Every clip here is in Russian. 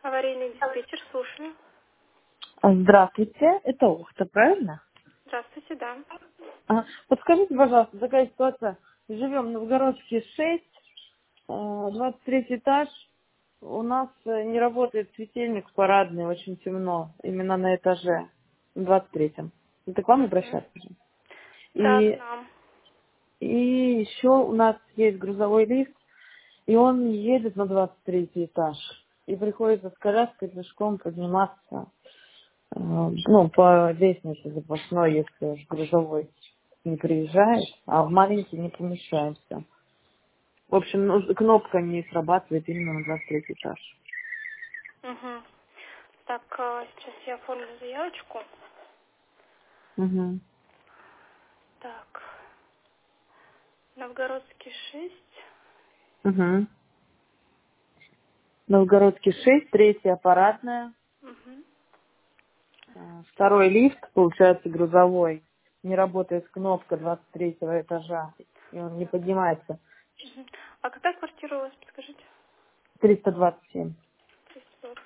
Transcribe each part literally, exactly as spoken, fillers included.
Аварийный диспетчер, слушаю. Здравствуйте, это Ухта, правильно? Здравствуйте, да. А, Подскажите, пожалуйста, такая ситуация. Живем в Новгородске шесть, э, двадцать третий этаж. У нас э, не работает светильник парадный, очень темно, именно на этаже, в двадцать третьем. Это к вам Мгм. обращаться же. Да, к И, нам. и еще у нас есть грузовой лифт, и он едет на двадцать третий этаж. И приходится с коляской пешком подниматься. э, Ну, по лестнице запасной, если уж грузовой не приезжает, а в маленький не помещаемся. В общем, ну, кнопка не срабатывает именно на двадцать третий этаж. Угу. Так, а, сейчас я оформлю заявочку. Угу. Так, Новгородский шесть. Угу. Новгородский шесть, третья аппаратная, Угу. э, второй лифт, получается, грузовой. Не работает кнопка двадцать третьего этажа, и он не поднимается. Угу. А какая квартира у вас, подскажите? триста двадцать семь. триста двадцать.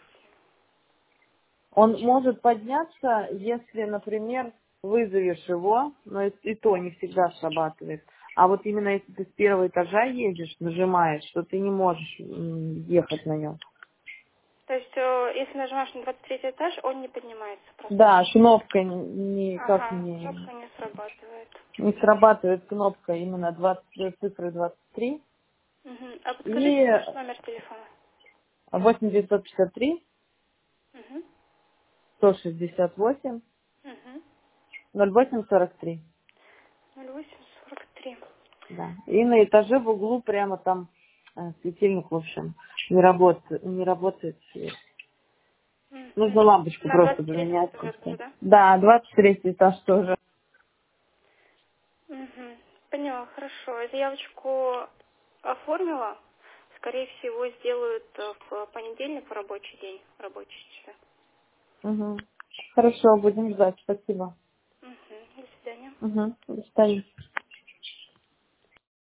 Он может подняться, если, например, вызовешь его, но и и то не всегда срабатывает. А вот именно если ты с первого этажа едешь, нажимаешь, то ты не можешь м, ехать на нем. То есть, э, если нажимаешь на двадцать третий этаж, он не поднимается просто. Да, кнопка ни- никак Ага, не, кнопка не срабатывает. не срабатывает, кнопка именно двадцать, цифры двадцать три. Угу. А И подскажите ваш номер телефона. восемь девятьсот пятьдесят три Угу. сто шестьдесят восемь Угу. ноль восемь сорок три. ноль восемь сорок три. Да. И на этаже в углу прямо там э, светильник, в общем, не работает, не работает свет. Нужно Угу. лампочку На просто двадцать третьем поменять. и этаже тоже, всё. да? Да, двадцать третий этаж тоже. Угу. Поняла, хорошо. Заявочку оформила. Скорее всего, сделают э, в понедельник в рабочий день, в рабочие часы. Угу. Хорошо, будем ждать. Спасибо. Угу. До свидания. Угу. До свидания.